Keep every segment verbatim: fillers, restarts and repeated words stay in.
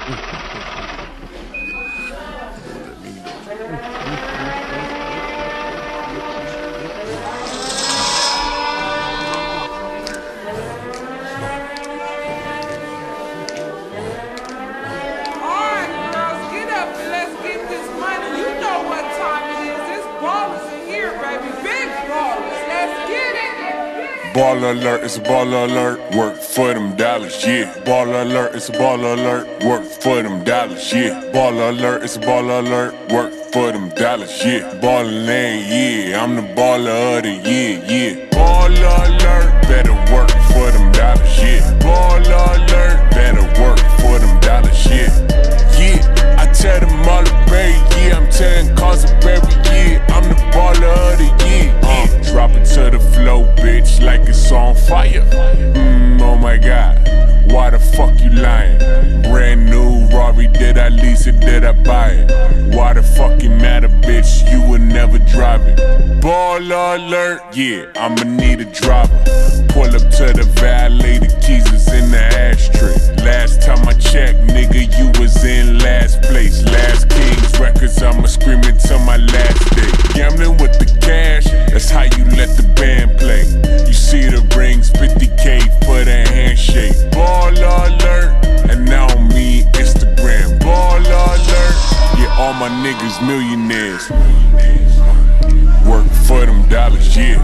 Baller alert, it's a baller alert, work for them dollars, yeah. Baller alert, it's a baller alert, work for them dollars, yeah. Baller alert, it's a baller alert, work for them dollars, yeah. Ballin' ain't, yeah, I'm the baller of the year, yeah. Baller alert, better work for them dollars, yeah. Baller alert, better work for them dollars, yeah. Yeah, I tell them all the berry, yeah, I'm telling cars of berry, yeah. I'm the baller of the year, yeah. Drop it to the flow, bitch, like it's on fire. Mmm, oh my god, why the fuck you lying? Brand new Rari, did I lease it, did I buy it? Why the fuck it matter, bitch, you would never drive it. Baller alert, yeah, I'ma need a driver. Pull up to the valet, the keys is in the ashtray. Last time I checked, nigga, you was in last place. Last Kings records, I'ma scream it till my last day. Gambling with the cash, that's how you let the band play. You see the rings, fifty K for the handshake. Baller alert, and now me Instagram. Baller alert, yeah, all my niggas millionaires. Work for them dollars, yeah.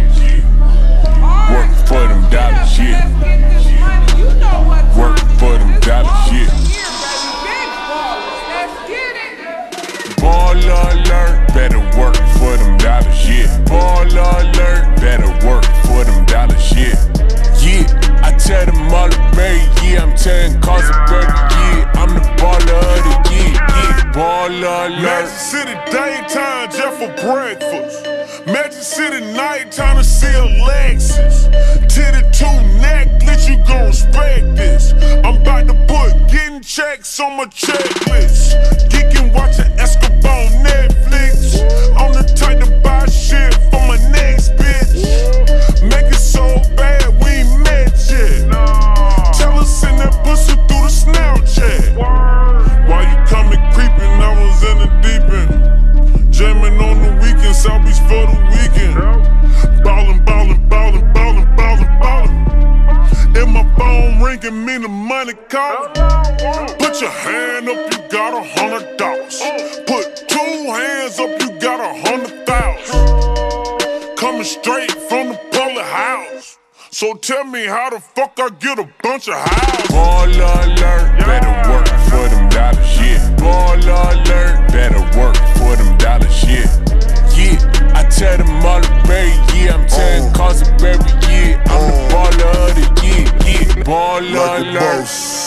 Work for them dollars, yeah. Work for them dollars, yeah. Baller alert, better work for them dollars, yeah. Baller alert, better work for them dollars, yeah. Yeah, I tell them all the berry, yeah. I'm telling cars of berry, yeah. I'm the baller of the year, yeah. Baller alert. Magic City daytime just for breakfast. Magic City nighttime to see a Lexus. Titty two necklace, you gon' respect this. I'm about to put getting checks on my checklist. Geekin' watching Escobar on Netflix. I'm the type to buy shit for my next bitch. Make it so bad we ain't met yet. Tell her send that pussy through the Snapchat. While you coming creeping, I was in the deep end. Jamming on the weekend, South Beach for the weekend. Ballin', ballin', ballin', ballin', ballin', ballin'. And my phone ringing, mean the money callin'. Put your hand up, you got a hundred dollars. Put two hands up, you got a hundred thousand. Coming straight from the public house. So tell me how the fuck I get a bunch of houses. Baller alert, better work for them dollars, yeah. Baller alert, better work for them dollars, yeah. Yeah, I tell them all the berry, yeah. I'm telling cars of berry, yeah. I'm the baller of the year, yeah. Baller like alert.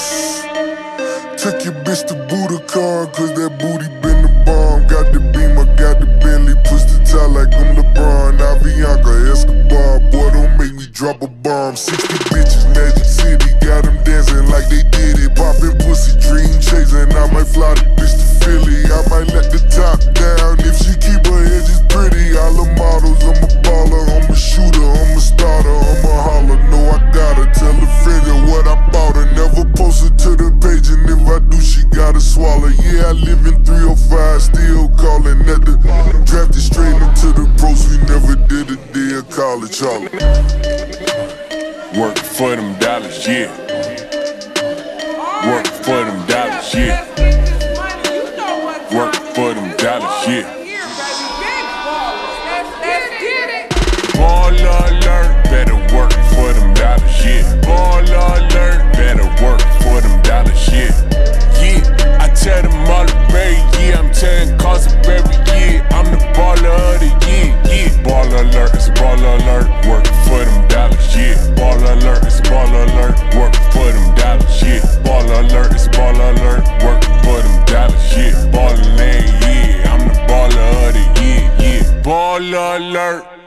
Took your bitch to Budokan, cause that booty been the bomb. Got the beam, I got the Bentley, push the tie like I'm LeBron. Avianca, Escobar, boy, don't make me drop a bomb. Sixty bitches, Magic City, got them dancing like they did it. Poppin' pussy, dream chasing, I might fly the bitch to Philly. I might let the top down, if she keep her edges pretty. All the models, I'm a baller, I'm a shooter, I'm a starter, I'm a holler. No, I gotta tell a friend of what I bought her. Never post it to the page, and if I do, she gotta swallow. Yeah, I live in three oh five, still calling at the drafted straight into the pros. We never did a day of college, holler. Work for them dollars, yeah. Work for them dollars, yeah. Work for them dollars, yeah. Baller alert, better work for them dollars, yeah. Baller alert, better work for them dollars, yeah. Yeah, I tell them all the berry, yeah. I'm telling cars of berry, yeah. I'm the baller of the year, yeah. Baller alert, it's a baller alert, work for them dollars, yeah. Baller alert, it's a baller alert, work for them dollars, yeah. Baller alert, it's a baller alert, work for them dollars, yeah. Ballin' ain't, yeah. I'm the baller of the year, yeah. Baller alert.